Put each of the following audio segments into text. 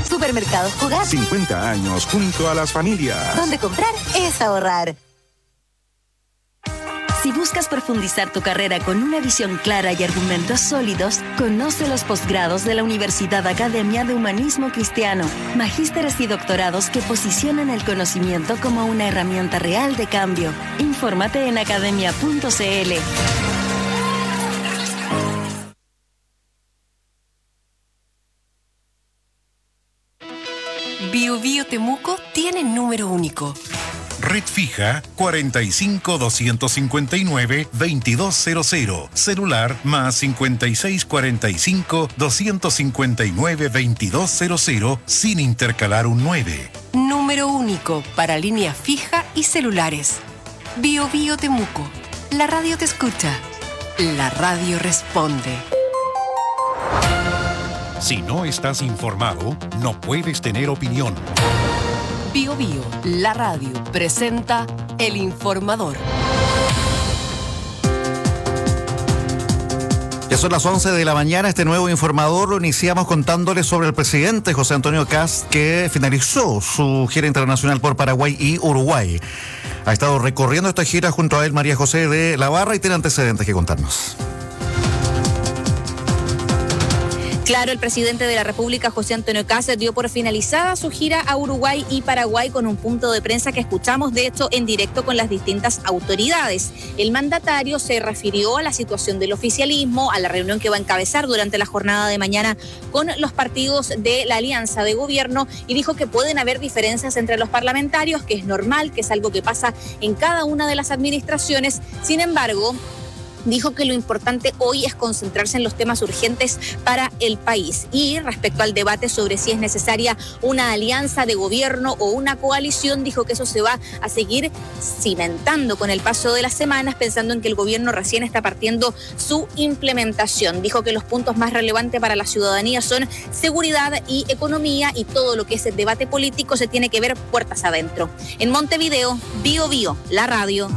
Supermercados Jugar. 50 años junto a las familias. Donde comprar es ahorrar. Si buscas profundizar tu carrera con una visión clara y argumentos sólidos, conoce los posgrados de la Universidad Academia de Humanismo Cristiano, magísteres y doctorados que posicionan el conocimiento como una herramienta real de cambio. Infórmate en academia.cl. Bio Bio Temuco tiene número único. Red fija 45-259-2200. Celular más 5645-259-2200 sin intercalar un 9. Número único para línea fija y celulares. Bio Bio Temuco. La radio te escucha. La radio responde. Si no estás informado, no puedes tener opinión. Bio Bio, la radio, presenta El Informador. Ya son las 11 de la mañana. Este nuevo informador lo iniciamos contándoles sobre el presidente José Antonio Kast, que finalizó su gira internacional por Paraguay y Uruguay. Ha estado recorriendo esta gira junto a él María José de la Barra y tiene antecedentes que contarnos. Claro, el presidente de la República, José Antonio Kast, dio por finalizada su gira a Uruguay y Paraguay con un punto de prensa que escuchamos, de hecho, en directo con las distintas autoridades. El mandatario se refirió a la situación del oficialismo, a la reunión que va a encabezar durante la jornada de mañana con los partidos de la alianza de gobierno y dijo que pueden haber diferencias entre los parlamentarios, que es normal, que es algo que pasa en cada una de las administraciones. Sin embargo, dijo que lo importante hoy es concentrarse en los temas urgentes para el país. Y respecto al debate sobre si es necesaria una alianza de gobierno o una coalición, dijo que eso se va a seguir cimentando con el paso de las semanas, pensando en que el gobierno recién está partiendo su implementación. Dijo que los puntos más relevantes para la ciudadanía son seguridad y economía, y todo lo que es el debate político se tiene que ver puertas adentro. En Montevideo, Bio Bio, la radio.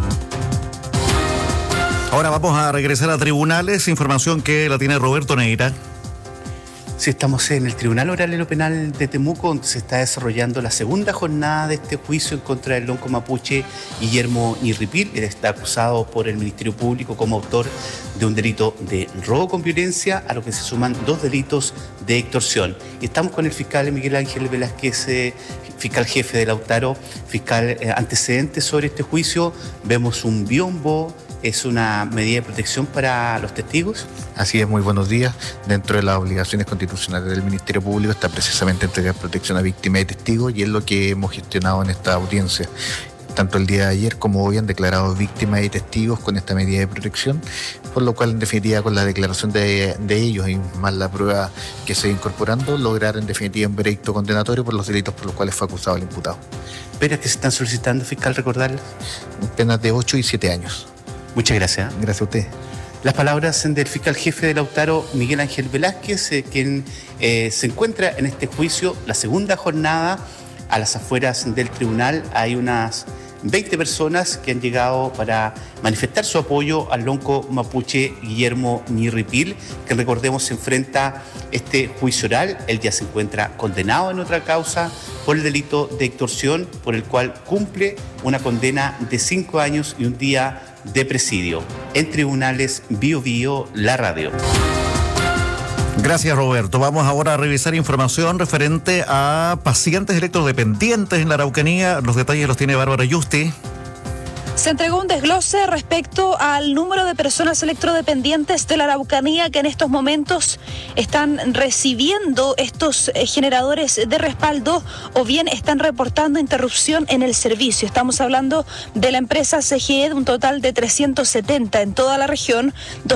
Ahora vamos a regresar a tribunales, información que la tiene Roberto Neira. Sí, estamos en el Tribunal Oral en lo Penal de Temuco, donde se está desarrollando la segunda jornada de este juicio en contra del lonco mapuche Guillermo Ñirripil. Él está acusado por el Ministerio Público como autor de un delito de robo con violencia, a lo que se suman 2 delitos de extorsión. Y estamos con el fiscal Miguel Ángel Velázquez, fiscal jefe de Lautaro. Fiscal, antecedentes sobre este juicio. Vemos un biombo. ¿Es una medida de protección para los testigos? Así es, muy buenos días. Dentro de las obligaciones constitucionales del Ministerio Público está precisamente entregar protección a víctimas y testigos, y es lo que hemos gestionado en esta audiencia. Tanto el día de ayer como hoy han declarado víctimas y testigos con esta medida de protección, por lo cual en definitiva con la declaración de ellos y más la prueba que se va incorporando, lograr en definitiva un veredicto condenatorio por los delitos por los cuales fue acusado el imputado. ¿Penas que se están solicitando, fiscal, recordarles? Penas de 8 y 7 años. Muchas gracias. Gracias a usted. Las palabras del fiscal jefe de Lautaro, Miguel Ángel Velázquez, quien se encuentra en este juicio, la segunda jornada, a las afueras del tribunal. Hay unas 20 personas que han llegado para manifestar su apoyo al lonco mapuche Guillermo Ñirripil, que recordemos se enfrenta este juicio oral. Él ya se encuentra condenado en otra causa por el delito de extorsión, por el cual cumple una condena de 5 años y un día de presidio. En tribunales, Bio Bio, la radio. Gracias, Roberto. Vamos ahora a revisar información referente a pacientes electrodependientes en la Araucanía. Los detalles los tiene Bárbara Yusti. Se entregó un desglose respecto al número de personas electrodependientes de la Araucanía que en estos momentos están recibiendo estos generadores de respaldo o bien están reportando interrupción en el servicio. Estamos hablando de la empresa CGE, de un total de 370 en toda la región,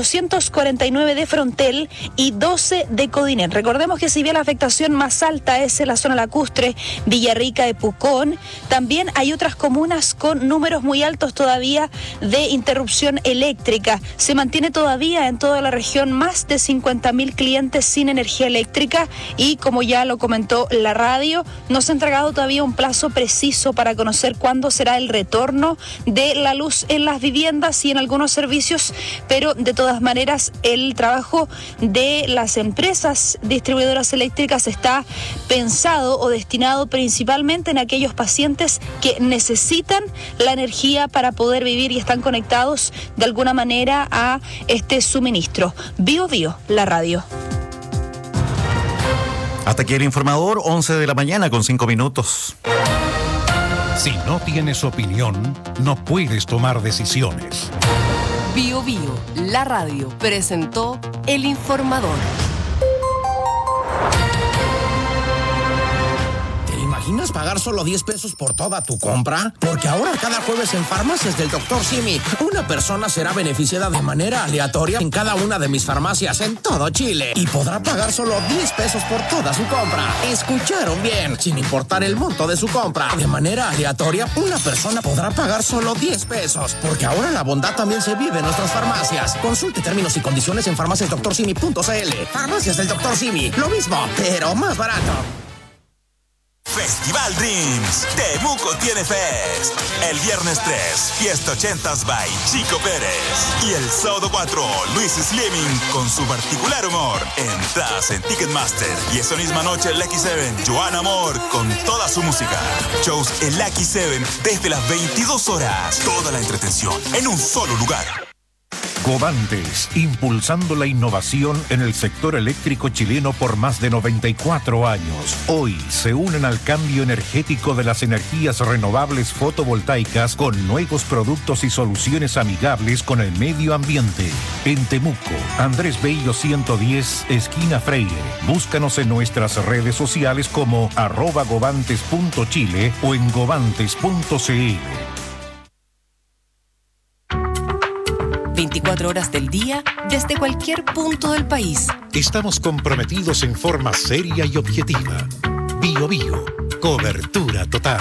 249 de Frontel y 12 de Codinen. Recordemos que si bien la afectación más alta es en la zona lacustre, Villarrica y Pucón, también hay otras comunas con números muy altos minutos todavía de interrupción eléctrica. Se mantiene todavía en toda la región más de 50.000 clientes sin energía eléctrica y, como ya lo comentó la radio, no se ha entregado todavía un plazo preciso para conocer cuándo será el retorno de la luz en las viviendas y en algunos servicios, pero de todas maneras el trabajo de las empresas distribuidoras eléctricas está pensado o destinado principalmente en aquellos pacientes que necesitan la energía para poder vivir y están conectados de alguna manera a este suministro. Bio Bio, la radio. Hasta aquí el informador, 11 de la mañana con 5 minutos. Si no tienes opinión, no puedes tomar decisiones. Bio Bio, la radio, presentó El Informador. ¿Imaginas pagar solo 10 pesos por toda tu compra? Porque ahora cada jueves en Farmacias del Dr. Simi, una persona será beneficiada de manera aleatoria en cada una de mis farmacias en todo Chile y podrá pagar solo 10 pesos por toda su compra. ¿Escucharon bien? Sin importar el monto de su compra, de manera aleatoria, una persona podrá pagar solo 10 pesos. Porque ahora la bondad también se vive en nuestras farmacias. Consulte términos y condiciones en farmaciasdoctorsimi.cl. Farmacias del Dr. Simi, lo mismo, pero más barato. Festival Dreams, Temuco tiene Fest. El viernes 3, Fiesta 80s by Chico Pérez. Y el sábado 4, Luis Slimming con su particular humor. Entradas en Ticketmaster. Y esa misma noche el Lucky 7, Joan Amor con toda su música. Shows en Lucky 7 desde las 22 horas. Toda la entretención en un solo lugar. Covantes, impulsando la innovación en el sector eléctrico chileno por más de 94 años. Hoy se unen al cambio energético de las energías renovables fotovoltaicas con nuevos productos y soluciones amigables con el medio ambiente. En Temuco, Andrés Bello 110, esquina Freire. Búscanos en nuestras redes sociales como @govantes.chile o en govantes.cl. 24 horas del día, desde cualquier punto del país. Estamos comprometidos en forma seria y objetiva. Bio Bio, cobertura total.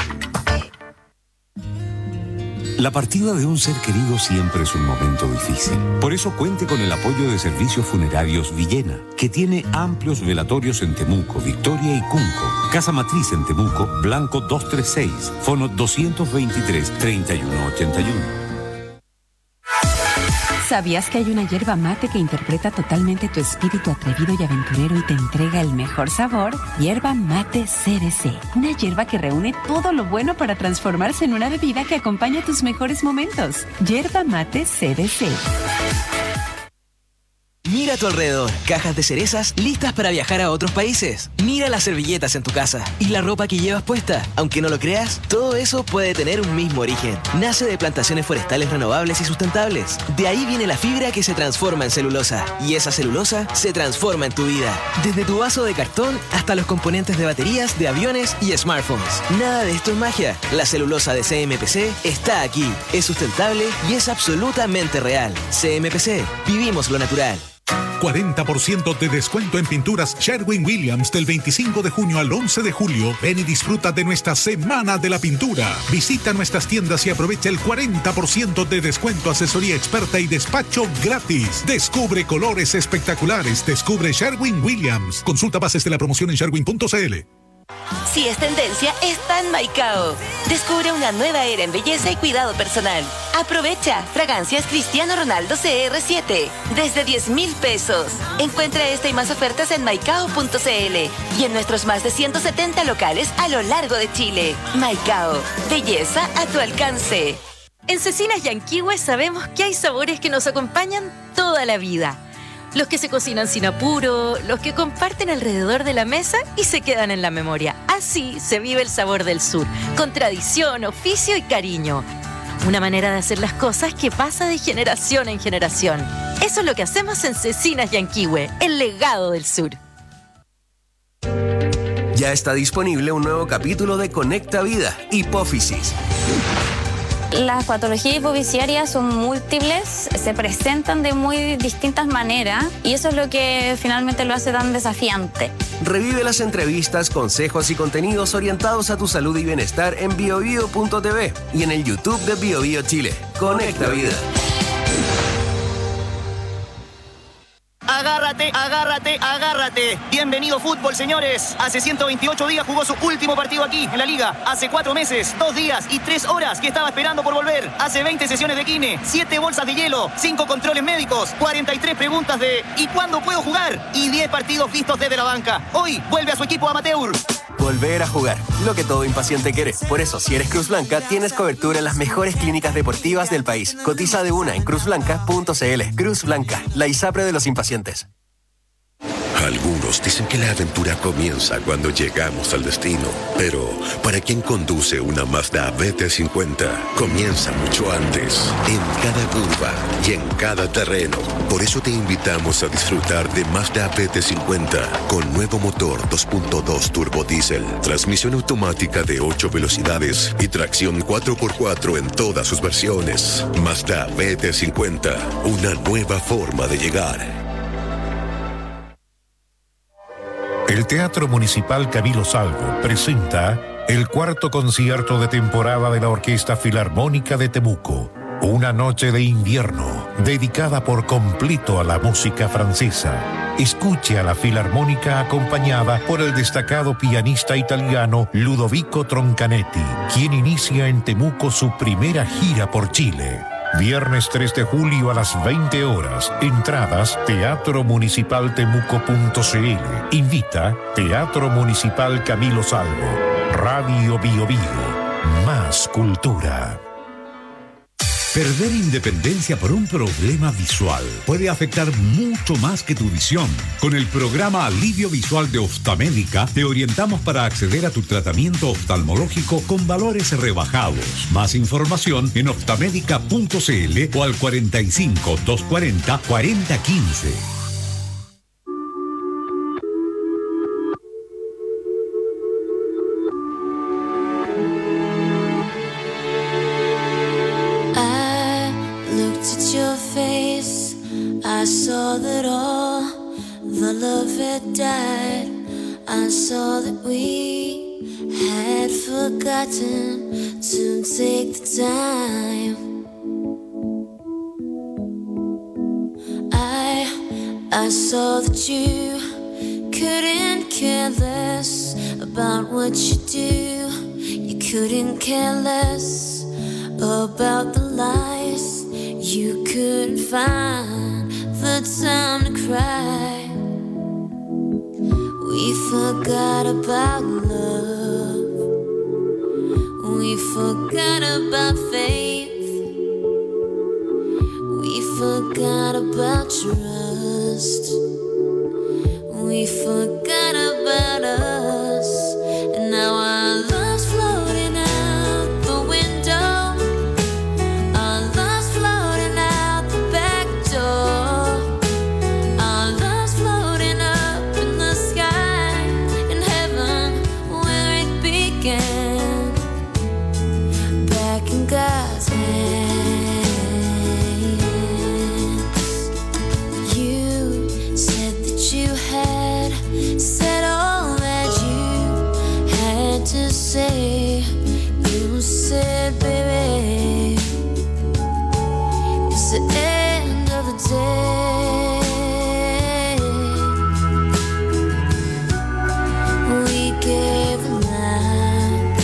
La partida de un ser querido siempre es un momento difícil. Por eso cuente con el apoyo de Servicios Funerarios Villena, que tiene amplios velatorios en Temuco, Victoria y Cunco. Casa Matriz en Temuco, Blanco 236, Fono 223-3181. ¿Sabías que hay una yerba mate que interpreta totalmente tu espíritu atrevido y aventurero y te entrega el mejor sabor? Yerba Mate CBC. Una yerba que reúne todo lo bueno para transformarse en una bebida que acompaña tus mejores momentos. Yerba Mate CBC. Mira a tu alrededor, cajas de cerezas listas para viajar a otros países. Mira las servilletas en tu casa y la ropa que llevas puesta. Aunque no lo creas, todo eso puede tener un mismo origen. Nace de plantaciones forestales renovables y sustentables. De ahí viene la fibra que se transforma en celulosa. Y esa celulosa se transforma en tu vida. Desde tu vaso de cartón hasta los componentes de baterías, de aviones y smartphones. Nada de esto es magia. La celulosa de CMPC está aquí. Es sustentable y es absolutamente real. CMPC. Vivimos lo natural. 40% de descuento en pinturas Sherwin-Williams del 25 de junio al 11 de julio. Ven y disfruta de nuestra Semana de la Pintura. Visita nuestras tiendas y aprovecha el 40% de descuento, asesoría experta y despacho gratis. Descubre colores espectaculares. Descubre Sherwin-Williams. Consulta bases de la promoción en sherwin.cl. Si es tendencia, está en Maicao. Descubre una nueva era en belleza y cuidado personal. Aprovecha fragancias Cristiano Ronaldo CR7 desde 10,000 pesos. Encuentra esta y más ofertas en maicao.cl y en nuestros más de 170 locales a lo largo de Chile. Maicao, belleza a tu alcance. En Cecinas Yanquihue sabemos que hay sabores que nos acompañan toda la vida. Los que se cocinan sin apuro, los que comparten alrededor de la mesa y se quedan en la memoria. Así se vive el sabor del sur, con tradición, oficio y cariño. Una manera de hacer las cosas que pasa de generación en generación. Eso es lo que hacemos en Cecinas Yanquihue, el legado del sur. Ya está disponible un nuevo capítulo de Conecta Vida, Hipófisis. Las patologías hipofisiarias son múltiples, se presentan de muy distintas maneras y eso es lo que finalmente lo hace tan desafiante. Revive las entrevistas, consejos y contenidos orientados a tu salud y bienestar en biobio.tv y en el YouTube de BioBio Chile. Conecta Vida. Agárrate, agárrate, agárrate. Bienvenido fútbol, señores. Hace 128 días jugó su último partido aquí, en la Liga. Hace 4 meses, 2 días y 3 horas que estaba esperando por volver. Hace 20 sesiones de kine, 7 bolsas de hielo, 5 controles médicos, 43 preguntas de ¿y cuándo puedo jugar? Y 10 partidos vistos desde la banca. Hoy vuelve a su equipo amateur. Volver a jugar, lo que todo impaciente quiere. Por eso, si eres Cruz Blanca, tienes cobertura en las mejores clínicas deportivas del país. Cotiza de una en cruzblanca.cl. Cruz Blanca, la ISAPRE de los impacientes. Algunos dicen que la aventura comienza cuando llegamos al destino, pero para quien conduce una Mazda BT50, comienza mucho antes, en cada curva y en cada terreno. Por eso te invitamos a disfrutar de Mazda BT50 con nuevo motor 2.2 turbo diésel, transmisión automática de 8 velocidades y tracción 4x4 en todas sus versiones. Mazda BT50, una nueva forma de llegar. El Teatro Municipal Camilo Salvo presenta el 4º concierto de temporada de la Orquesta Filarmónica de Temuco. Una noche de invierno dedicada por completo a la música francesa. Escuche a la Filarmónica acompañada por el destacado pianista italiano Ludovico Troncanetti, quien inicia en Temuco su primera gira por Chile. Viernes 3 de julio a las 20 horas. Entradas teatromunicipaltemuco.cl. Invita Teatro Municipal Camilo Salvo. Radio Bio Bio. Más cultura. Perder independencia por un problema visual puede afectar mucho más que tu visión. Con el programa Alivio Visual de Oftamédica te orientamos para acceder a tu tratamiento oftalmológico con valores rebajados. Más información en oftamédica.cl o al 45 240 4015. I saw that all the love had died. I saw that we had forgotten to take the time. I saw that you couldn't care less about what you do. You couldn't care less about the lies. You couldn't find the time to cry. We forgot about love. We forgot about faith. We forgot about trust. We forgot about us. And now our love's floating out the window. Our love's floating out the back door. Our love's floating up in the sky, in heaven where it began. Back in God's hands. You said that you had said all that you had to say. You said, baby, it's the end of the day. We gave the night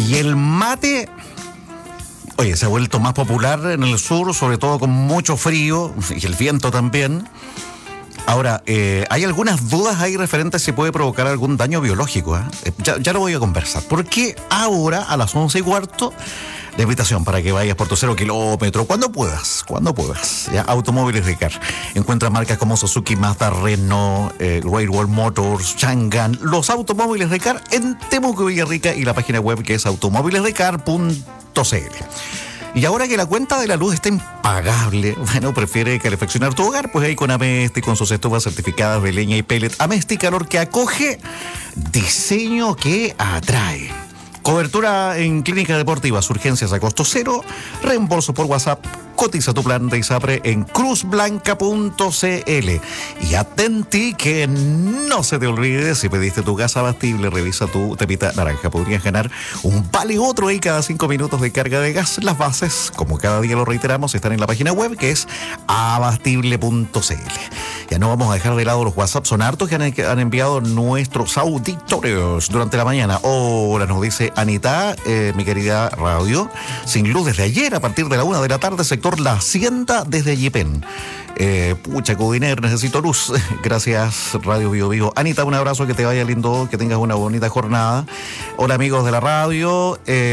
Y el mate, oye, se ha vuelto más popular en el sur, sobre todo con mucho frío y el viento también. Ahora, hay algunas dudas ahí referentes si puede provocar algún daño biológico. Ya lo voy a conversar. Porque ahora, a las 11:15, la invitación para que vayas por tu 0 kilómetro, cuando puedas. ¿Ya? Automóviles Ricard. Encuentra marcas como Suzuki, Mazda, Renault, Great Wall Motors, Chang'an. Los automóviles Ricard en Temuco, Villarrica, y la página web que es automóvilesricard.cl. Y ahora que la cuenta de la luz está impagable, bueno, prefiere calefaccionar tu hogar, pues ahí con Amesti, con sus estufas certificadas de leña y pellet. Amesti, calor que acoge, diseño que atrae. Cobertura en clínicas deportivas, urgencias a costo cero, reembolso por WhatsApp. Cotiza tu plan de ISAPRE en cruzblanca.cl. Y atenti que no se te olvide, si pediste tu gas abastible, revisa tu tepita naranja. Podrías ganar un vale otro ahí cada 5 minutos de carga de gas. Las bases, como cada día lo reiteramos, están en la página web que es abastible.cl. Ya no vamos a dejar de lado los WhatsApp, son hartos que han enviado nuestros auditores durante la mañana. Hola, nos dice Anita, mi querida radio, sin luz desde ayer a partir de la 1 de la tarde, sector La Hacienda desde Yipen. Pucha, Codiner, necesito luz. Gracias, Radio Bio Bio. Anita, un abrazo, que te vaya lindo, que tengas una bonita jornada. Hola, amigos de la radio.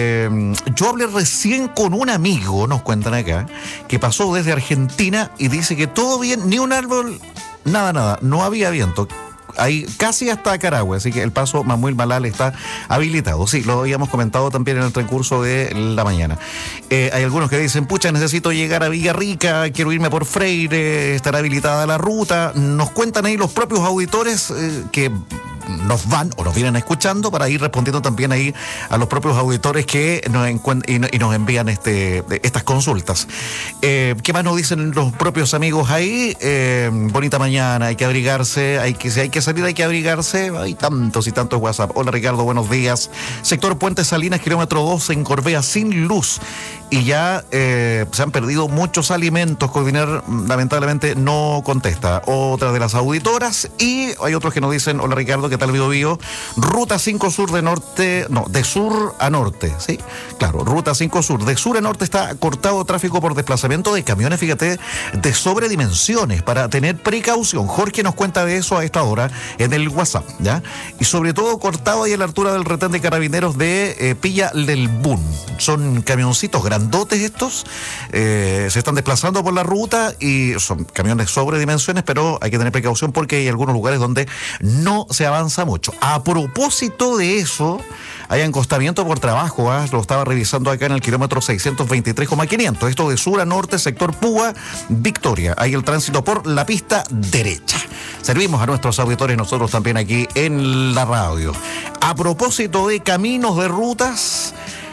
Yo hablé recién con un amigo, nos cuentan acá, que pasó desde Argentina y dice que todo bien, ni un árbol, nada, no había viento. Ahí casi hasta Carahue, así que el paso Mamuel Malal está habilitado. Sí, lo habíamos comentado también en el transcurso de la mañana. Hay algunos que dicen, pucha, necesito llegar a Villarrica, quiero irme por Freire, estará habilitada la ruta. Nos cuentan ahí los propios auditores que nos van o nos vienen escuchando, para ir respondiendo también ahí a los propios auditores que nos envían estas consultas. ¿Qué más nos dicen los propios amigos ahí? Bonita mañana, hay que abrigarse, si hay que salir hay que abrigarse. Hay tantos y tantos WhatsApp. Hola, Ricardo, buenos días. Sector Puente Salinas, kilómetro 2 en Corbea, sin luz. Y ya se han perdido muchos alimentos. Coordinar, lamentablemente, no contesta. Otra de las auditoras. Y hay otros que nos dicen, hola, Ricardo, ¿qué tal, Bio Bio? Ruta 5 Sur de sur a norte, ¿sí? Claro, Ruta 5 Sur. De sur a norte está cortado tráfico por desplazamiento de camiones, fíjate, de sobredimensiones, para tener precaución. Jorge nos cuenta de eso a esta hora en el WhatsApp, ¿ya? Y sobre todo cortado ahí a la altura del retén de Carabineros de Pilla del Bun. Son camioncitos grandotes estos, se están desplazando por la ruta y son camiones sobre dimensiones, pero hay que tener precaución porque hay algunos lugares donde no se avanza mucho. A propósito de eso, hay encostamiento por trabajo, lo estaba revisando acá en el kilómetro 623,500. Esto de sur a norte, sector Púa, Victoria. Hay el tránsito por la pista derecha. Servimos a nuestros auditores nosotros también aquí en la radio. A propósito de caminos, de rutas,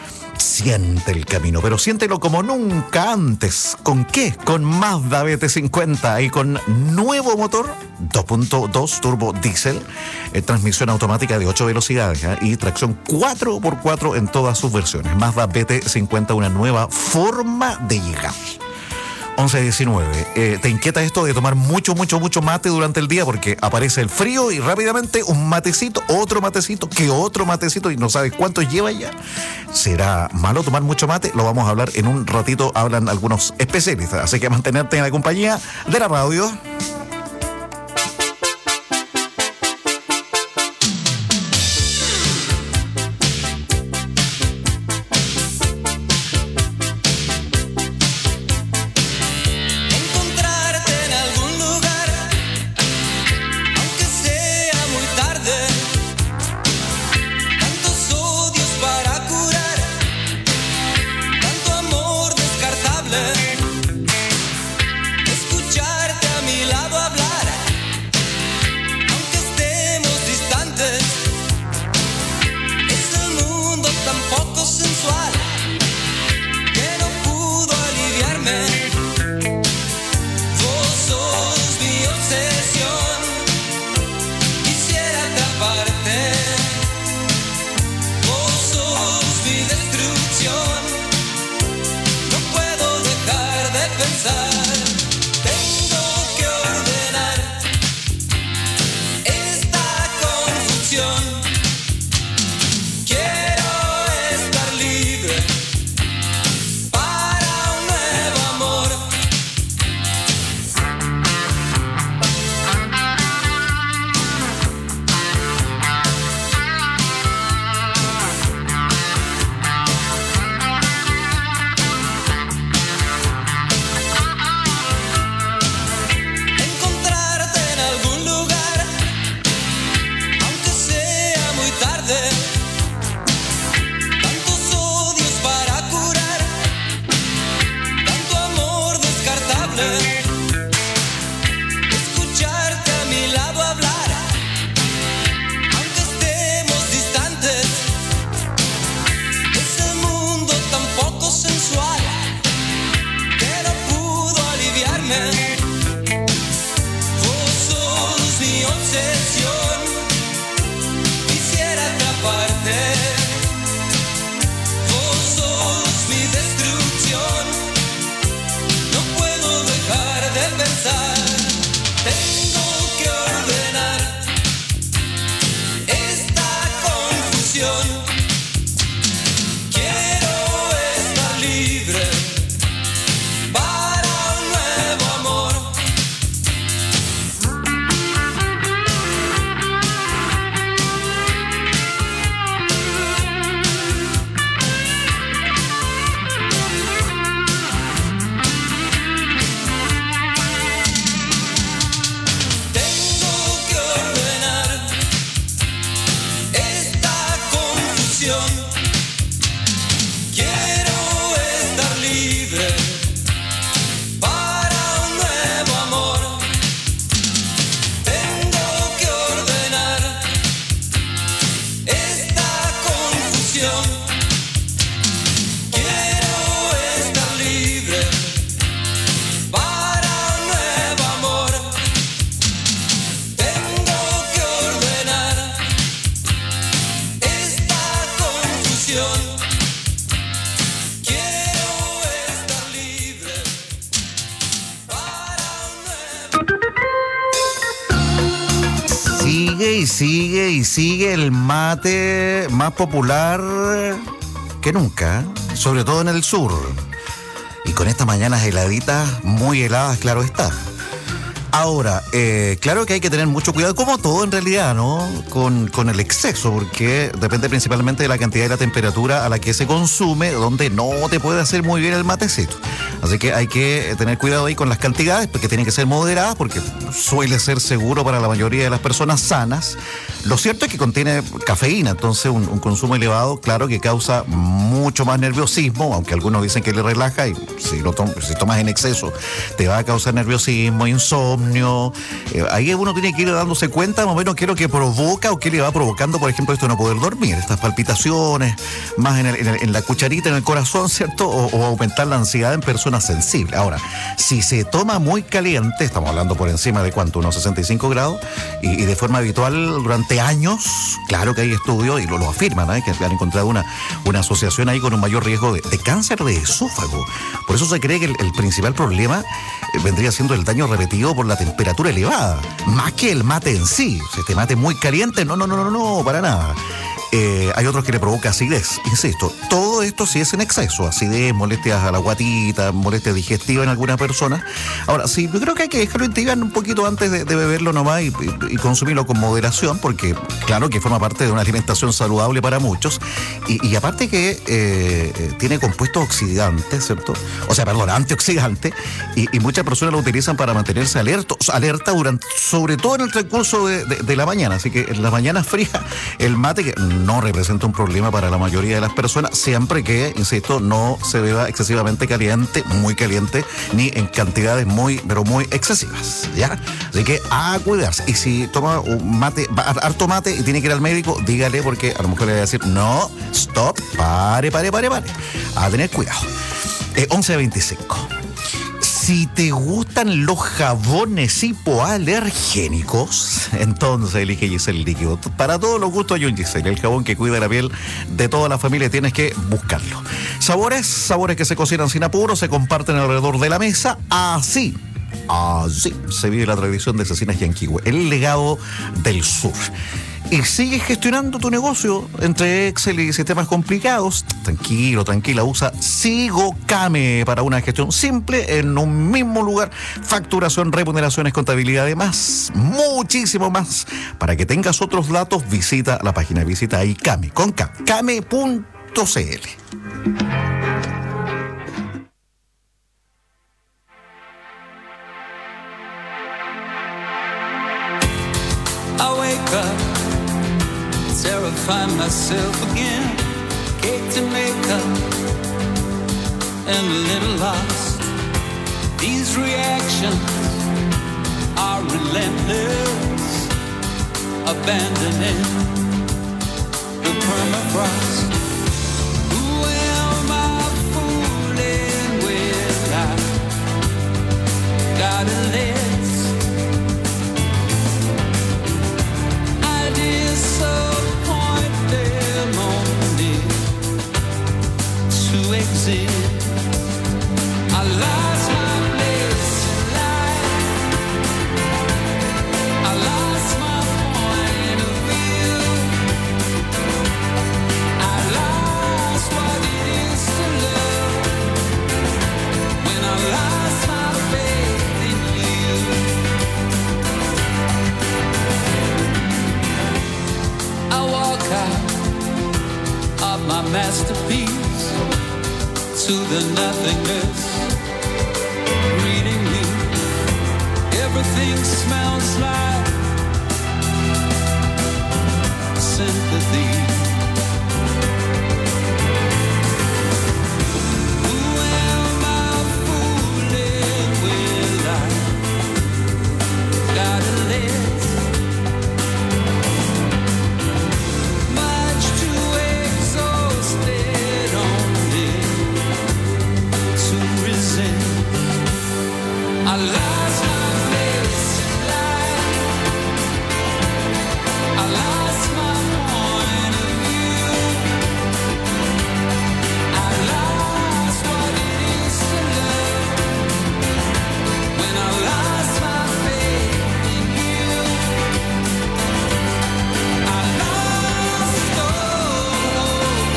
siente el camino, pero siéntelo como nunca antes. ¿Con qué? Con Mazda BT50 y con nuevo motor 2.2 turbo diésel, transmisión automática de 8 velocidades y tracción 4x4 en todas sus versiones. Mazda BT50, una nueva forma de llegar. 11:19. ¿Te inquieta esto de tomar mucho mate durante el día? Porque aparece el frío y rápidamente un matecito, otro matecito, que otro matecito, y no sabes cuántos lleva ya. ¿Será malo tomar mucho mate? Lo vamos a hablar en un ratito, hablan algunos especialistas. Así que mantenerte en la compañía de la radio. Escucharte a mi lado. confusión. Quiero estar libre para un nuevo amor. Sigue el mate más popular que nunca, sobre todo en el sur. Y con estas mañanas heladitas, muy heladas, claro está. Ahora, claro que hay que tener mucho cuidado, como todo en realidad, ¿no? Con el exceso, porque depende principalmente de la cantidad y la temperatura a la que se consume, donde no te puede hacer muy bien el matecito. Así que hay que tener cuidado ahí con las cantidades, porque tienen que ser moderadas, porque suele ser seguro para la mayoría de las personas sanas. Lo cierto es que contiene cafeína, entonces un consumo elevado, claro que causa mucho más nerviosismo, aunque algunos dicen que le relaja, y si tomas en exceso te va a causar nerviosismo, insomnio. Ahí uno tiene que ir dándose cuenta más o menos qué es lo que provoca o qué le va provocando, por ejemplo, esto de no poder dormir, estas palpitaciones, más en la cucharita, en el corazón, ¿cierto? O aumentar la ansiedad en personas sensibles. Ahora, si se toma muy caliente, estamos hablando por encima de ¿cuánto? Unos 65 grados, y de forma habitual durante años, claro que hay estudios y lo afirman, ¿eh? Que han encontrado una asociación ahí con un mayor riesgo de cáncer de esófago. Por eso se cree que el principal problema vendría siendo el daño repetido por la temperatura elevada, más que el mate en sí. Si este mate muy caliente, no, para nada. Hay otros que le provoca acidez, insisto, todo esto sí es en exceso, acidez, molestias a la guatita, molestias digestivas en algunas personas. Ahora, sí, yo creo que hay que dejarlo entibiar un poquito antes de beberlo nomás y consumirlo con moderación, porque claro que forma parte de una alimentación saludable para muchos, y aparte que tiene compuestos oxidantes, ¿cierto? O sea, perdón, antioxidantes, y muchas personas lo utilizan para mantenerse alerta durante, sobre todo en el transcurso de la mañana, así que en las mañanas frías el mate que no representa un problema para la mayoría de las personas, siempre que, insisto, no se beba excesivamente caliente, muy caliente, ni en cantidades muy excesivas, ¿ya? Así que a cuidarse. Y si toma un mate, harto mate y tiene que ir al médico, dígale, porque a lo mejor le va a decir, no, stop, pare. A tener cuidado. 11:25. Si te gustan los jabones hipoalergénicos, entonces elige Giselle Líquido. Para todos los gustos hay un Giselle, el jabón que cuida la piel de toda la familia, tienes que buscarlo. Sabores que se cocinan sin apuro, se comparten alrededor de la mesa, así se vive la tradición de Cecinas Yanquihue, el legado del sur. Y sigues gestionando tu negocio entre Excel y sistemas complicados. Tranquila, usa SigoCame para una gestión simple en un mismo lugar. Facturación, remuneraciones, contabilidad, además, muchísimo más. Para que tengas otros datos, visita la página, visita ahí Came, con K, came.cl. Terrify myself again, cake to make up, and a little lost. These reactions are relentless, abandoning the permafrost. Who am I fooling with? I gotta list. I disappoint them only to exist. I lost my place in life. I lost my point of view. out of my masterpiece to the nothingness greeting me. Everything smells like sympathy. Who am I fooling with? I gotta live. I lost my face in life. I lost my point of view. I lost what it is to love. When I lost my faith in you, I lost all.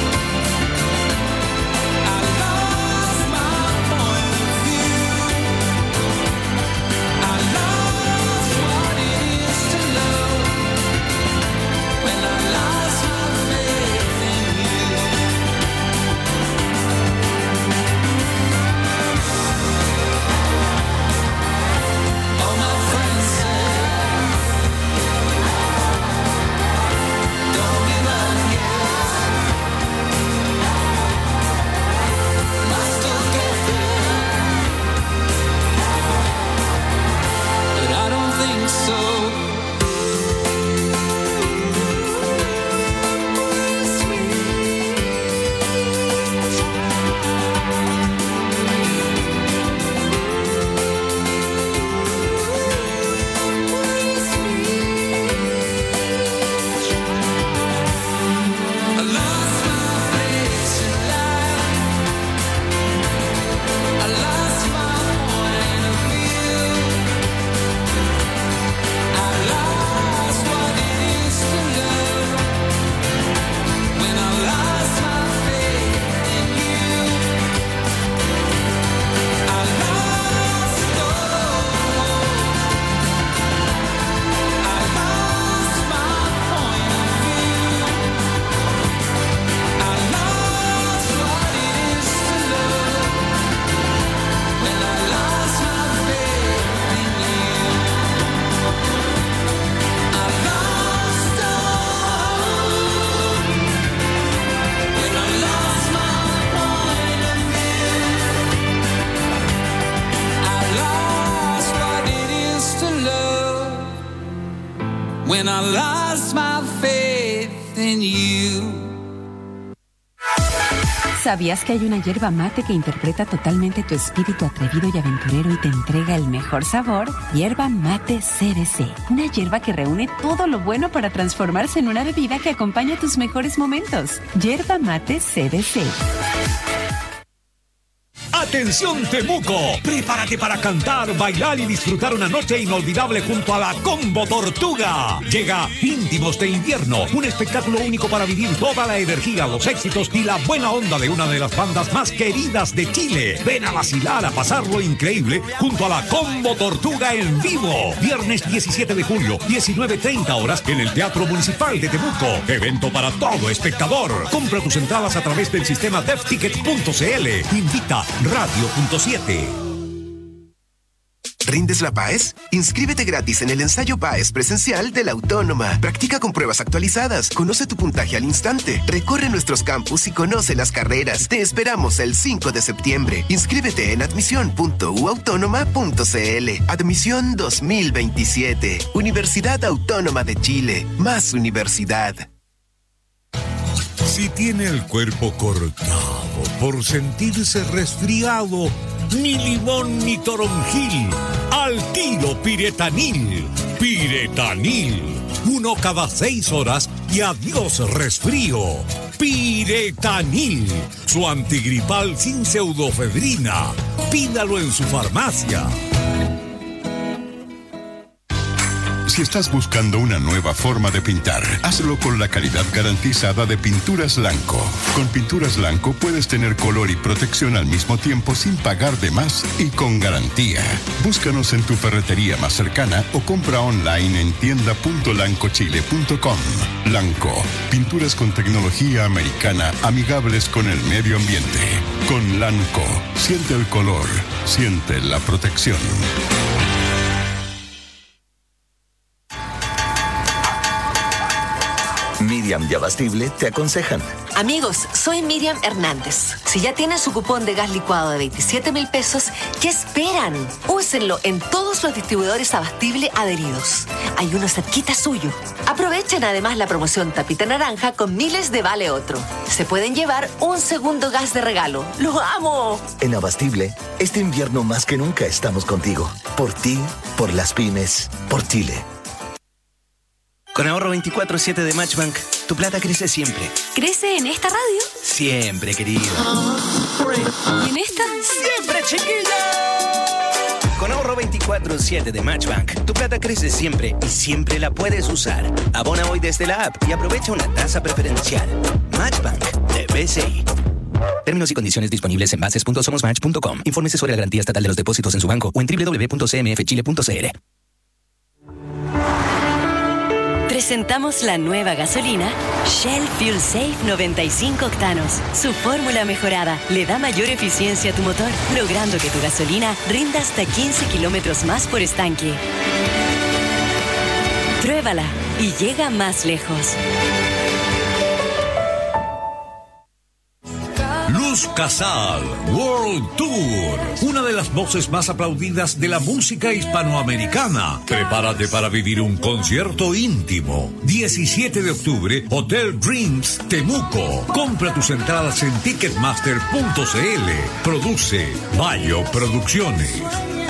I lost my point of view. I lost what it is to love when I lost my faith in you. All my friends say, don't give up yet. I still get there, but I don't think so. I lost my place in life. I lost my point of view. I lost what it is to love when I lost my faith in you. I lost all. I lost my point of view. I lost what it is to love when I lost my faith in you. I lost all when I lost my point of view. I lost what it is to love when I lost my faith in you. ¿Sabías que hay una yerba mate que interpreta totalmente tu espíritu atrevido y aventurero y te entrega el mejor sabor? Yerba Mate CBC. Una yerba que reúne todo lo bueno para transformarse en una bebida que acompaña tus mejores momentos. Yerba Mate CBC. ¡Atención Temuco! Prepárate para cantar, bailar y disfrutar una noche inolvidable junto a la Combo Tortuga. Llega Íntimos de Invierno, un espectáculo único para vivir toda la energía, los éxitos y la buena onda de una de las bandas más queridas de Chile. Ven a vacilar, a pasarlo increíble junto a la Combo Tortuga en vivo. Viernes 17 de julio, 19:30 horas en el Teatro Municipal de Temuco. Evento para todo espectador. Compra tus entradas a través del sistema devticket.cl. Invita Radio.7. ¿Rindes la PAES? Inscríbete gratis en el ensayo PAES presencial de la Autónoma. Practica con pruebas actualizadas, conoce tu puntaje al instante, recorre nuestros campus y conoce las carreras. Te esperamos el 5 de septiembre. Inscríbete en admisión.uautónoma.cl. Admisión 2027. Universidad Autónoma de Chile. Más universidad. Si tiene el cuerpo cortado por sentirse resfriado, ni limón ni toronjil, al tiro Piretanil. Piretanil, 1 cada 6 horas y adiós resfrío. Piretanil, su antigripal sin pseudofedrina. Pídalo en su farmacia. Si estás buscando una nueva forma de pintar, hazlo con la calidad garantizada de Pinturas Lanco. Con Pinturas Lanco puedes tener color y protección al mismo tiempo sin pagar de más y con garantía. Búscanos en tu ferretería más cercana o compra online en tienda.lancochile.com. Lanco, pinturas con tecnología americana amigables con el medio ambiente. Con Lanco, siente el color, siente la protección. Miriam y Abastible te aconsejan. Amigos, soy Miriam Hernández. Si ya tienen su cupón de gas licuado de 27,000 pesos, ¿qué esperan? Úsenlo en todos los distribuidores Abastible adheridos. Hay uno cerquita suyo. Aprovechen además la promoción Tapita Naranja con miles de vale otro. Se pueden llevar un segundo gas de regalo. ¡Lo amo! En Abastible, este invierno más que nunca estamos contigo. Por ti, por las pymes, por Chile. Con ahorro 24/7 de Matchbank, tu plata crece siempre. ¿Crece en esta radio? Siempre, querido. ¿Y en esta? ¡Siempre, chiquilla! Con ahorro 24/7 de Matchbank, tu plata crece siempre y siempre la puedes usar. Abona hoy desde la app y aprovecha una tasa preferencial. Matchbank de BCI. Términos y condiciones disponibles en bases.somosmatch.com. Infórmese sobre la garantía estatal de los depósitos en su banco o en www.cmfchile.cl. Presentamos la nueva gasolina Shell Fuel Safe 95 octanos. Su fórmula mejorada le da mayor eficiencia a tu motor, logrando que tu gasolina rinda hasta 15 kilómetros más por estanque. Pruébala y llega más lejos. Luz Casal World Tour, una de las voces más aplaudidas de la música hispanoamericana. Prepárate para vivir un concierto íntimo. 17 de octubre, Hotel Dreams, Temuco. Compra tus entradas en Ticketmaster.cl. Produce Mayo Producciones.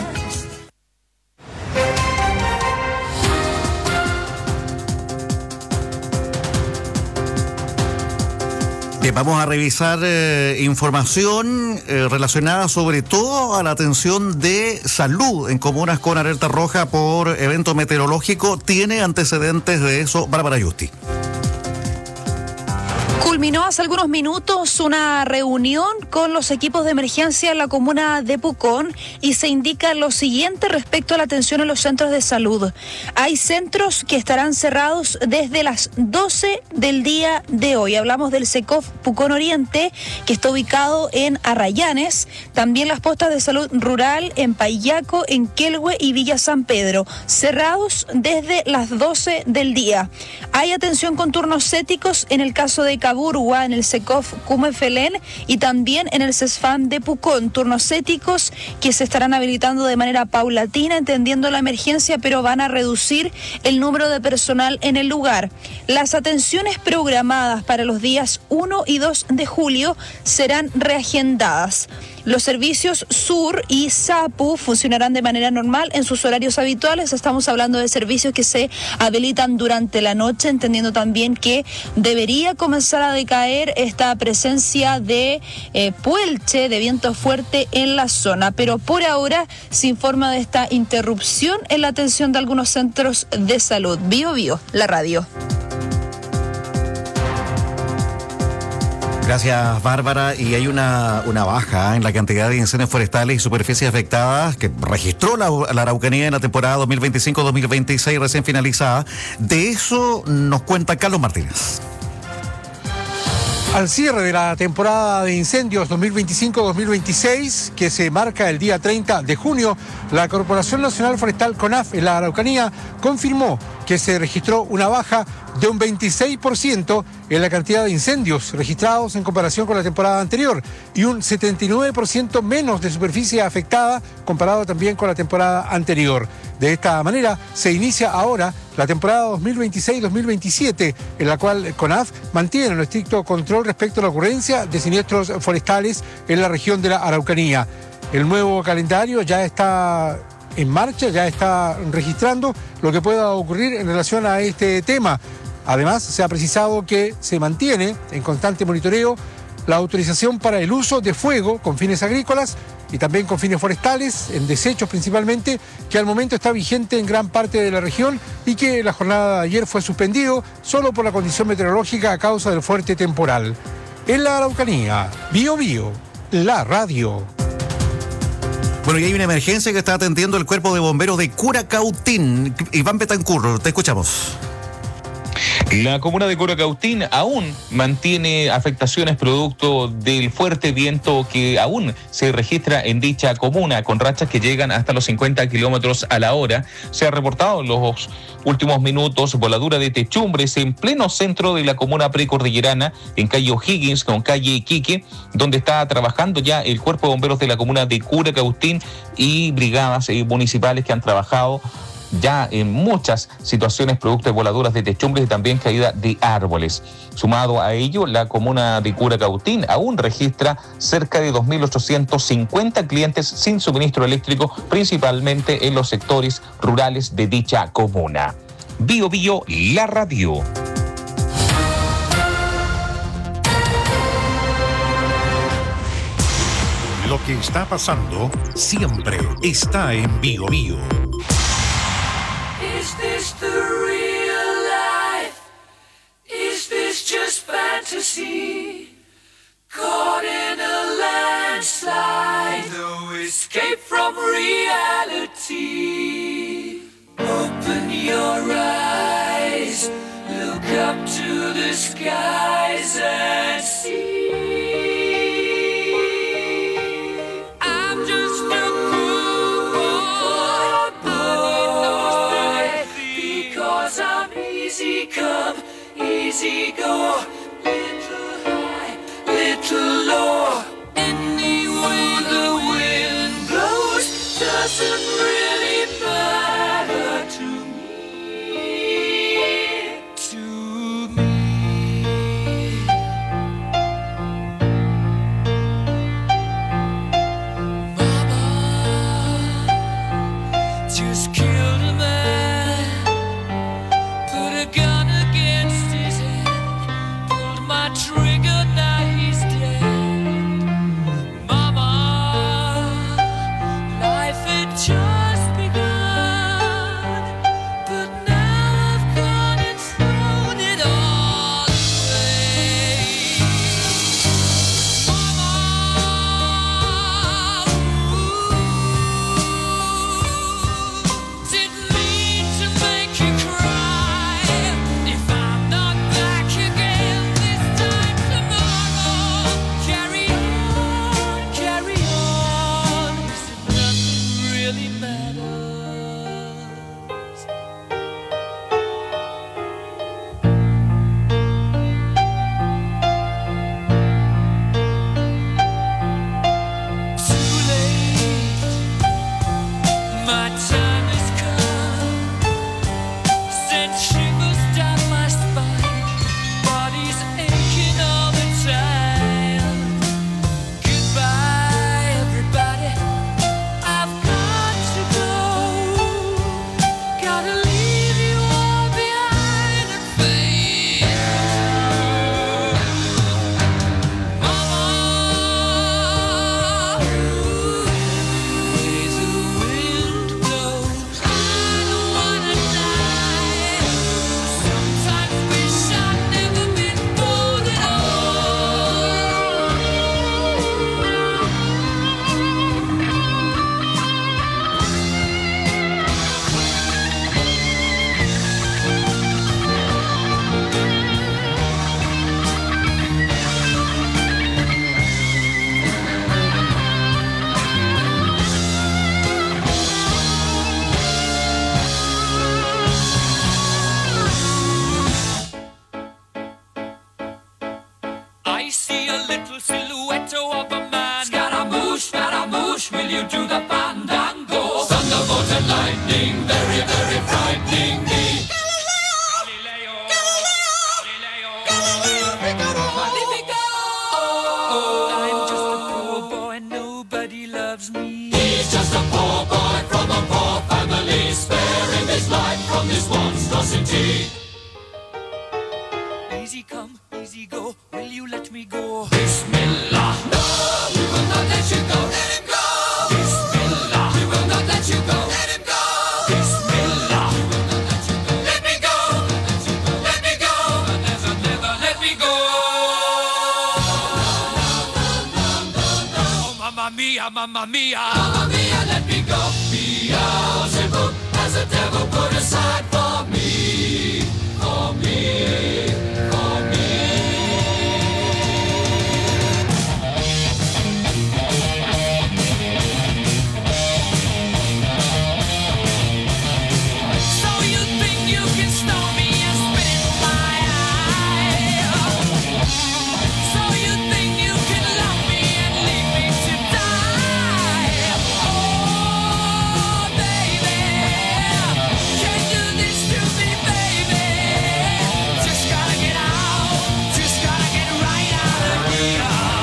Vamos a revisar información relacionada sobre todo a la atención de salud en comunas con alerta roja por evento meteorológico. Tiene antecedentes de eso Bárbara Justi. Culminó hace algunos minutos una reunión con los equipos de emergencia en la comuna de Pucón y se indica lo siguiente respecto a la atención en los centros de salud. Hay centros que estarán cerrados desde las 12 del día de hoy. Hablamos del SECOF Pucón Oriente, que está ubicado en Arrayanes, también las postas de salud rural en Payaco, en Quelhue y Villa San Pedro, cerrados desde las 12 del día. Hay atención con turnos céticos en el caso de Caburgua, en el SECOF Cumefelén y también en el CESFAM de Pucón, turnos éticos que se estarán habilitando de manera paulatina, entendiendo la emergencia, pero van a reducir el número de personal en el lugar. Las atenciones programadas para los días 1 y 2 de julio serán reagendadas. Los servicios Sur y SAPU funcionarán de manera normal en sus horarios habituales. Estamos hablando de servicios que se habilitan durante la noche, entendiendo también que debería comenzar a decaer esta presencia de puelche, de viento fuerte en la zona. Pero por ahora se informa de esta interrupción en la atención de algunos centros de salud. Bio Bio, la radio. Gracias, Bárbara. Y hay una baja en la cantidad de incendios forestales y superficies afectadas que registró la Araucanía en la temporada 2025-2026 recién finalizada. De eso nos cuenta Carlos Martínez. Al cierre de la temporada de incendios 2025-2026, que se marca el día 30 de junio, la Corporación Nacional Forestal CONAF en la Araucanía confirmó que se registró una baja de un 26% en la cantidad de incendios registrados en comparación con la temporada anterior y un 79% menos de superficie afectada comparado también con la temporada anterior. De esta manera se inicia ahora la temporada 2026-2027, en la cual CONAF mantiene un estricto control respecto a la ocurrencia de siniestros forestales en la región de la Araucanía. El nuevo calendario ya está en marcha, ya está registrando lo que pueda ocurrir en relación a este tema. Además, se ha precisado que se mantiene en constante monitoreo la autorización para el uso de fuego con fines agrícolas y también con fines forestales, en desechos principalmente, que al momento está vigente en gran parte de la región y que la jornada de ayer fue suspendido solo por la condición meteorológica a causa del fuerte temporal. En la Araucanía, Bio Bio, la radio. Bueno, y hay una emergencia que está atendiendo el cuerpo de bomberos de Curacautín. Iván Betancur, te escuchamos. La comuna de Curacautín aún mantiene afectaciones producto del fuerte viento que aún se registra en dicha comuna, con rachas que llegan hasta los 50 kilómetros a la hora. Se ha reportado en los últimos minutos voladura de techumbres en pleno centro de la comuna precordillerana, en calle O'Higgins con calle Iquique, donde está trabajando ya el cuerpo de bomberos de la comuna de Curacautín y brigadas municipales que han trabajado ya en muchas situaciones producto de voladuras de techumbres y también caída de árboles. Sumado a ello, la comuna de Curacautín aún registra cerca de 2.850 clientes sin suministro eléctrico, principalmente en los sectores rurales de dicha comuna. Bio Bio, la radio. Lo que está pasando siempre está en Bio Bio. Is this the real life? Is this just fantasy? Caught in a landslide, no escape from reality. Open your eyes, look up to the skies and see. I'm just a poor boy, because I'm easy come, easy go, little high, little low. Any way the wind blows doesn't really matter to me, to me. Mama just killed a man, put a gun against his head, pulled my trigger, now he's dead. Mama, life had just begun, but now I've gone and thrown it all away. Mama, didn't mean to make you cry. If I'm not back again this time tomorrow, carry on, carry on. Nothing really matters. Too late, my time has come. Sent shivers down my spine, body's aching all the time. Goodbye, everybody, I've got to go. Gotta leave you all behind and fade. Mama, ways the wind blows, I don't wanna die. Sometimes wish I'd never been born at I see a little silhouette of a man. Scaramouche, will you do the fandango? Thunderbolt and lightning, very, very frightening me. Magnifico! I'm just a poor boy, nobody loves me. He's just a poor boy from a poor family, sparing his life from this monstrosity. Easy come, Easy go, will you let me go? Bismillah. No, we will not let you go. Let him go. Bismillah. We will not let you go. Let him go. Bismillah. We will not let you go. Let me go. Let me go. Never, never let me go. Oh, mamma mia, mamma mia. Mamma mia, let me go. Beelzebub has a devil put aside for me. For me. For me. So you think you can stone me and spit in my eye? So you think you can love me and leave me to die? Oh, baby, can't do this to me, baby. Just gotta get out, just gotta get right out of here.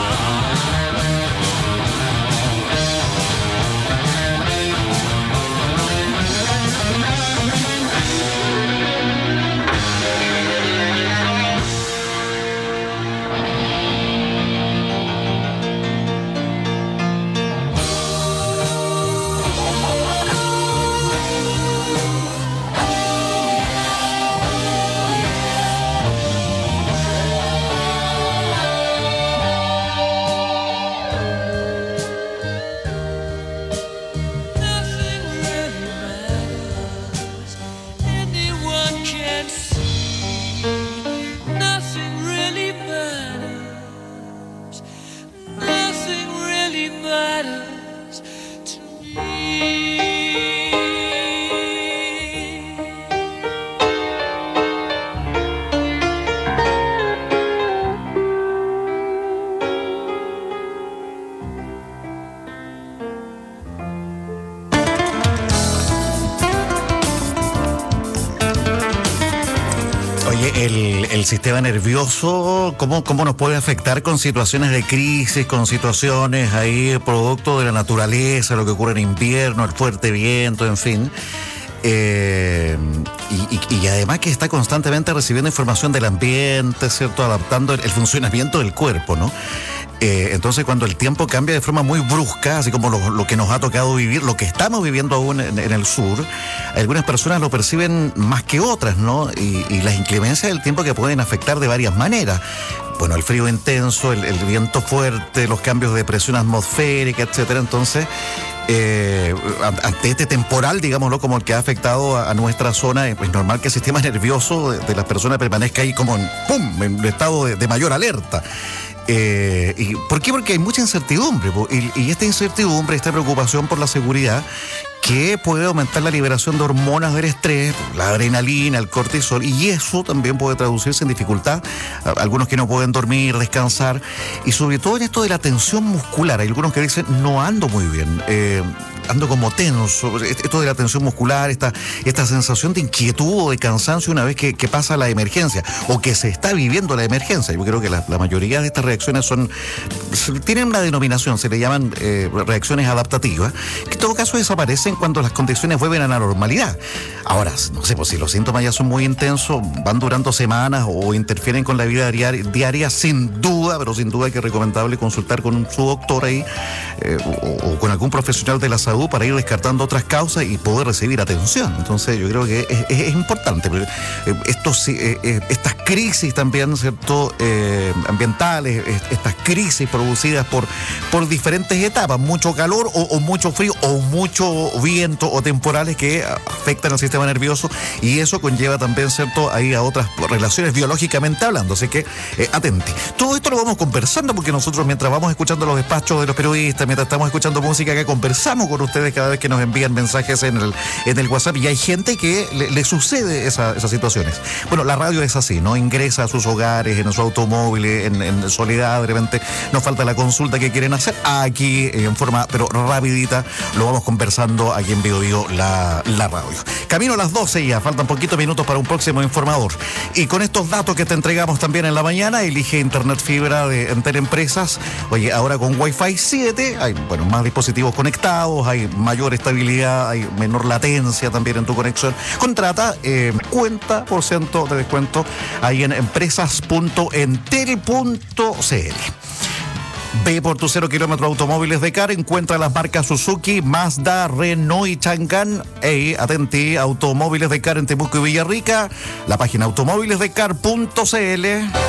Nothing really matters. Anyone can see. Nothing really matters. Nothing really matters to me. Oye, el sistema nervioso, ¿cómo nos puede afectar con situaciones de crisis, con situaciones ahí producto de la naturaleza, lo que ocurre en invierno, el fuerte viento, en fin? Y además que está constantemente recibiendo información del ambiente, ¿cierto? Adaptando el funcionamiento del cuerpo, ¿no? Entonces cuando el tiempo cambia de forma muy brusca, así como lo que nos ha tocado vivir, lo que estamos viviendo aún en el sur, algunas personas lo perciben más que otras, ¿no? Y las inclemencias del tiempo que pueden afectar de varias maneras. Bueno, el frío intenso, el viento fuerte, los cambios de presión atmosférica, etcétera. Entonces, ante este temporal, digámoslo, como el que ha afectado a nuestra zona, es normal que el sistema nervioso de las personas permanezca ahí como en estado de mayor alerta. ¿Y por qué? Porque hay mucha incertidumbre, y esta incertidumbre, esta preocupación por la seguridad, que puede aumentar la liberación de hormonas del estrés, la adrenalina, el cortisol, y eso también puede traducirse en dificultad. Algunos que no pueden dormir, descansar, y sobre todo en esto de la tensión muscular. Hay algunos que dicen, no ando muy bien, ando como tenso. Esto de la tensión muscular, esta sensación de inquietud o de cansancio una vez que pasa la emergencia, o que se está viviendo la emergencia. Yo creo que la mayoría de estas reacciones tienen una denominación, se le llaman reacciones adaptativas, que en todo caso desaparecen cuando las condiciones vuelven a la normalidad. Ahora, no sé, pues si los síntomas ya son muy intensos, van durando semanas o interfieren con la vida diaria, sin duda, pero sin duda que es recomendable consultar con su doctor ahí, o con algún profesional de la salud para ir descartando otras causas y poder recibir atención. Entonces yo creo que es importante. Estas crisis también, ¿cierto? Ambientales, estas crisis producidas por diferentes etapas, mucho calor o mucho frío o mucho viento o temporales que afectan al sistema nervioso, y eso conlleva también, ¿cierto?, ahí a otras relaciones biológicamente hablando. Así que atenti. Todo esto lo vamos conversando porque nosotros, mientras vamos escuchando los despachos de los periodistas, mientras estamos escuchando música, que conversamos con ustedes cada vez que nos envían mensajes en el WhatsApp, y hay gente que le sucede esas situaciones. Bueno, la radio es así, ¿no? Ingresa a sus hogares, en su automóvil, en soledad, de repente nos falta la consulta que quieren hacer. Aquí, en forma, pero rapidita, lo vamos conversando aquí en Bio Bio, la radio. Camino a las 12 ya, faltan poquitos minutos para un próximo informador. Y con estos datos que te entregamos también en la mañana, elige Internet Fibra de Entel Empresas. Oye, ahora con Wi-Fi 7, hay, más dispositivos conectados, hay mayor estabilidad, hay menor latencia también en tu conexión. Contrata 50% de descuento ahí en empresas.entel.cl. Ve por tu 0 kilómetro automóviles de CAR, encuentra las marcas Suzuki, Mazda, Renault y Chang'an. Atenti, automóviles de CAR en Temuco y Villarrica, la página automóvilesdecar.cl.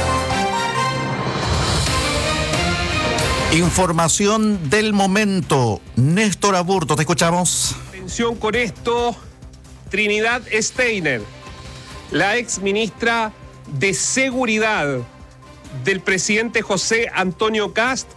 Información del momento. Néstor Aburto, te escuchamos. Atención con esto, Trinidad Steiner, la ex ministra de Seguridad del presidente José Antonio Kast,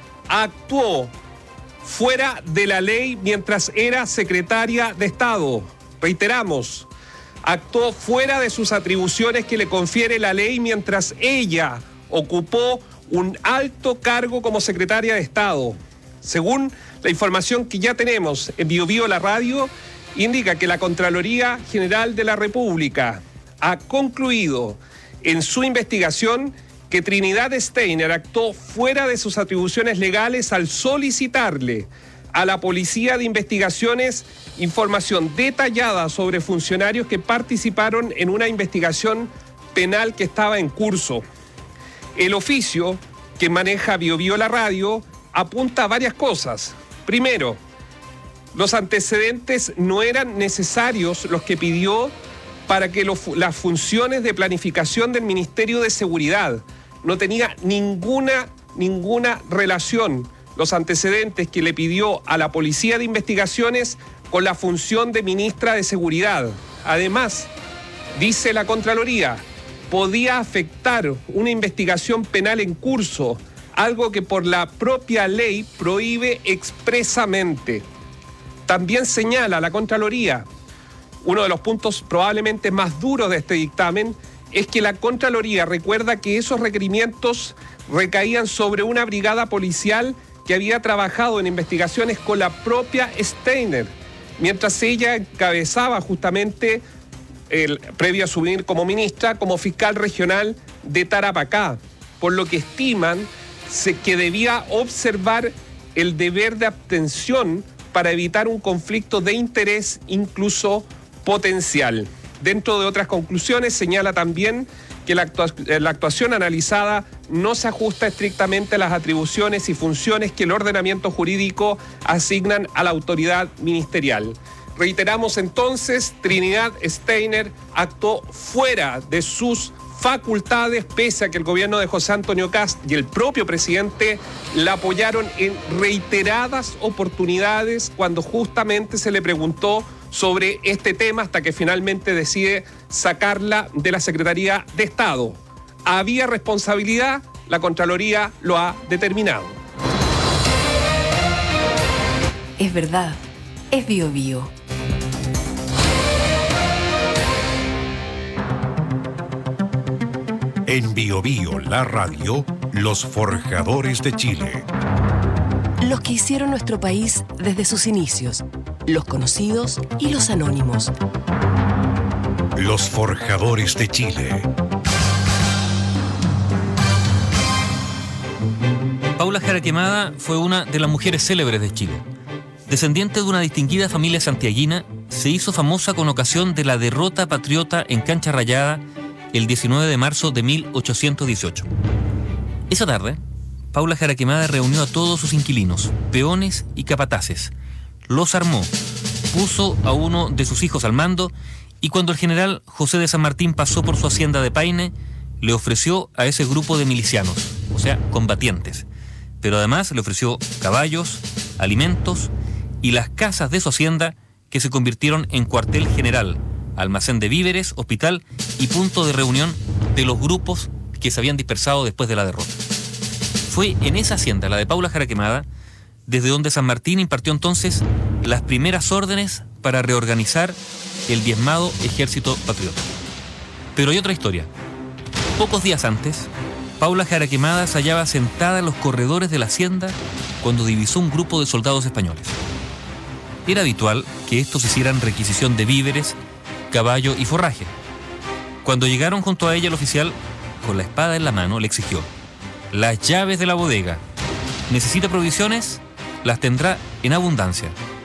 actuó fuera de la ley mientras era secretaria de Estado. Reiteramos, actuó fuera de sus atribuciones que le confiere la ley mientras ella ocupó un alto cargo como secretaria de Estado. Según la información que ya tenemos en Biobío La Radio, indica que la Contraloría General de la República ha concluido en su investigación que Trinidad Steiner actuó fuera de sus atribuciones legales al solicitarle a la Policía de Investigaciones información detallada sobre funcionarios que participaron en una investigación penal que estaba en curso. El oficio que maneja Biobío La Radio apunta a varias cosas. Primero, los antecedentes no eran necesarios los que pidió para que las funciones de planificación del Ministerio de Seguridad. No tenía ninguna relación los antecedentes que le pidió a la Policía de Investigaciones con la función de ministra de Seguridad. Además, dice la Contraloría, podía afectar una investigación penal en curso, algo que por la propia ley prohíbe expresamente. También señala la Contraloría, uno de los puntos probablemente más duros de este dictamen, es que la Contraloría recuerda que esos requerimientos recaían sobre una brigada policial que había trabajado en investigaciones con la propia Steiner, mientras ella encabezaba justamente, previo a asumir como ministra, como fiscal regional de Tarapacá, por lo que estiman que debía observar el deber de abstención para evitar un conflicto de interés incluso potencial. Dentro de otras conclusiones, señala también que la actuación analizada no se ajusta estrictamente a las atribuciones y funciones que el ordenamiento jurídico asignan a la autoridad ministerial. Reiteramos entonces, Trinidad Steiner actuó fuera de sus facultades, pese a que el gobierno de José Antonio Kast y el propio presidente la apoyaron en reiteradas oportunidades cuando justamente se le preguntó sobre este tema, hasta que finalmente decide sacarla de la Secretaría de Estado. Había responsabilidad, la Contraloría lo ha determinado. Es verdad, es Biobío. En Biobío La Radio, los forjadores de Chile. Los que hicieron nuestro país desde sus inicios, los conocidos y los anónimos. Los forjadores de Chile. Paula Jara Quemada fue una de las mujeres célebres de Chile. Descendiente de una distinguida familia santiaguina, se hizo famosa con ocasión de la derrota patriota en Cancha Rayada el 19 de marzo de 1818. Esa tarde, Paula Jara Quemada reunió a todos sus inquilinos, peones y capataces. Los armó, puso a uno de sus hijos al mando y cuando el general José de San Martín pasó por su hacienda de Paine, le ofreció a ese grupo de milicianos, o sea, combatientes. Pero además le ofreció caballos, alimentos y las casas de su hacienda que se convirtieron en cuartel general, almacén de víveres, hospital y punto de reunión de los grupos que se habían dispersado después de la derrota. Fue en esa hacienda, la de Paula Jara Quemada, desde donde San Martín impartió entonces las primeras órdenes para reorganizar el diezmado ejército patriota. Pero hay otra historia. Pocos días antes, Paula Jara Quemada se hallaba sentada en los corredores de la hacienda cuando divisó un grupo de soldados españoles. Era habitual que estos hicieran requisición de víveres, caballo y forraje. Cuando llegaron junto a ella, el oficial, con la espada en la mano, le exigió: las llaves de la bodega. ¿Necesita provisiones? Las tendrá en abundancia.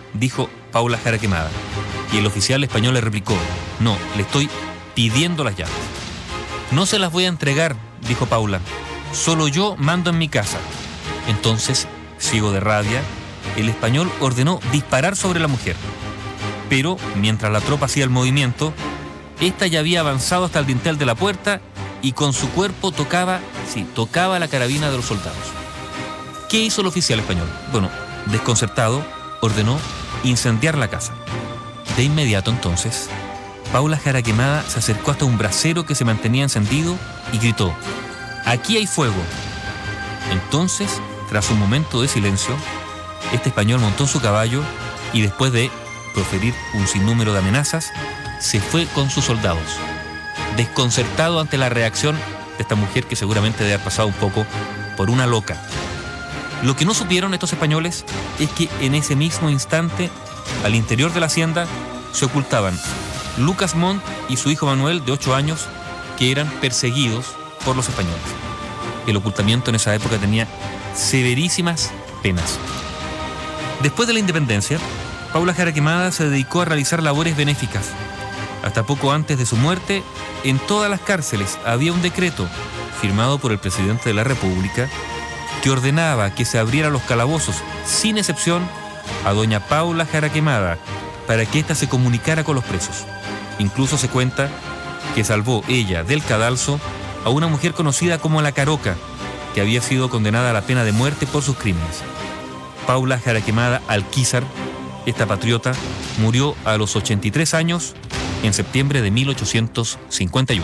dijo Paula Jara Quemada. Y el oficial español le replicó: no, le estoy pidiendo las llaves. No se las voy a entregar, dijo Paula. Solo yo mando en mi casa. Entonces, ciego de rabia, el español ordenó disparar sobre la mujer. Pero, mientras la tropa hacía el movimiento, esta ya había avanzado hasta el dintel de la puerta y con su cuerpo tocaba la carabina de los soldados. ¿Qué hizo el oficial español? Bueno, desconcertado, ordenó incendiar la casa. De inmediato, entonces, Paula Jara Quemada se acercó hasta un brasero que se mantenía encendido y gritó: ¡aquí hay fuego! Entonces, tras un momento de silencio, este español montó en su caballo y después de proferir un sinnúmero de amenazas, se fue con sus soldados, desconcertado ante la reacción de esta mujer que seguramente debe haber pasado un poco por una loca. Lo que no supieron estos españoles es que en ese mismo instante, al interior de la hacienda, se ocultaban Lucas Montt y su hijo Manuel, de 8 años, que eran perseguidos por los españoles. El ocultamiento en esa época tenía severísimas penas. Después de la independencia, Paula Jara Quemada se dedicó a realizar labores benéficas. Hasta poco antes de su muerte, en todas las cárceles había un decreto firmado por el presidente de la República que ordenaba que se abrieran los calabozos, sin excepción, a doña Paula Jara Quemada, para que ésta se comunicara con los presos. Incluso se cuenta que salvó ella del cadalso a una mujer conocida como la Caroca, que había sido condenada a la pena de muerte por sus crímenes. Paula Jara Quemada Alquizar, esta patriota, murió a los 83 años en septiembre de 1851.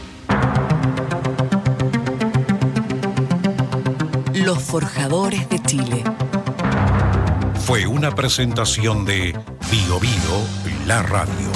Los Forjadores de Chile. Fue una presentación de Bio Bio, la radio.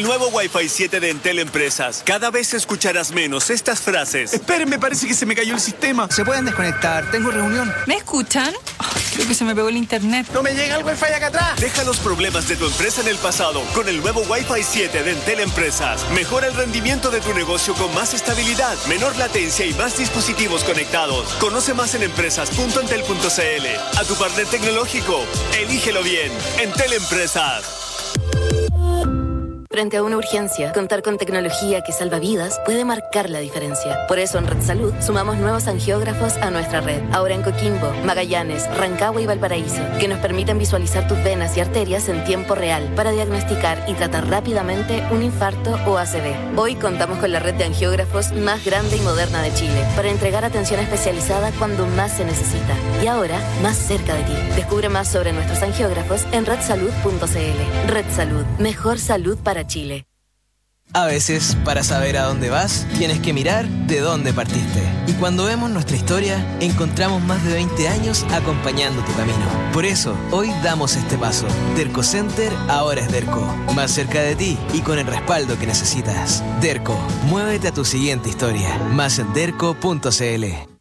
nuevo Wi-Fi 7 de Entel Empresas. Cada vez escucharás menos estas frases. Esperen, me parece que se me cayó el sistema. Se pueden desconectar, tengo reunión. ¿Me escuchan? Creo que se me pegó el internet. ¡No me llega el Wi-Fi acá atrás! Deja los problemas de tu empresa en el pasado con el nuevo Wi-Fi 7 de Entel Empresas. Mejora el rendimiento de tu negocio con más estabilidad, menor latencia y más dispositivos conectados. Conoce más en empresas.entel.cl. A tu partner tecnológico, elígelo bien. Entel Empresas. Frente a una urgencia, contar con tecnología que salva vidas puede marcar la diferencia. Por eso en Red Salud sumamos nuevos angiógrafos a nuestra red. Ahora en Coquimbo, Magallanes, Rancagua y Valparaíso, que nos permiten visualizar tus venas y arterias en tiempo real para diagnosticar y tratar rápidamente un infarto o ACV. Hoy contamos con la red de angiógrafos más grande y moderna de Chile para entregar atención especializada cuando más se necesita. Y ahora, más cerca de ti. Descubre más sobre nuestros angiógrafos en redsalud.cl. Red Salud. Mejor salud para Chile. A veces, para saber a dónde vas, tienes que mirar de dónde partiste. Y cuando vemos nuestra historia, encontramos más de 20 años acompañando tu camino. Por eso, hoy damos este paso. Derco Center ahora es Derco. Más cerca de ti y con el respaldo que necesitas. Derco, muévete a tu siguiente historia. Más en derco.cl.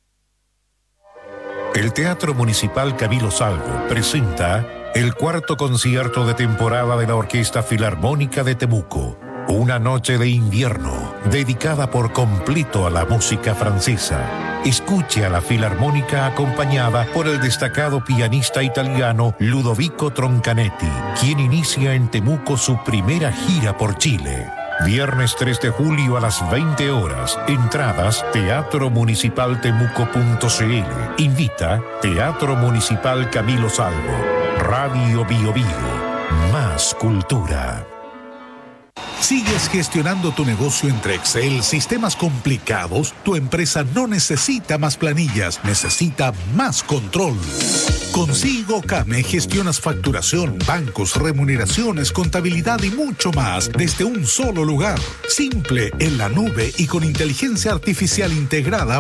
El Teatro Municipal Camilo Salvo presenta el cuarto concierto de temporada de la Orquesta Filarmónica de Temuco. Una noche de invierno, dedicada por completo a la música francesa. Escuche a la Filarmónica acompañada por el destacado pianista italiano Ludovico Troncanetti, quien inicia en Temuco su primera gira por Chile. Viernes 3 de julio a las 20 horas. Entradas teatromunicipaltemuco.cl. Invita Teatro Municipal Camilo Salvo. Radio Bio Bio. Más cultura. ¿Sigues gestionando tu negocio entre Excel, sistemas complicados? Tu empresa no necesita más planillas, necesita más control. Con Sigo Kame gestionas facturación, bancos, remuneraciones, contabilidad y mucho más desde un solo lugar. Simple, en la nube y con inteligencia artificial integrada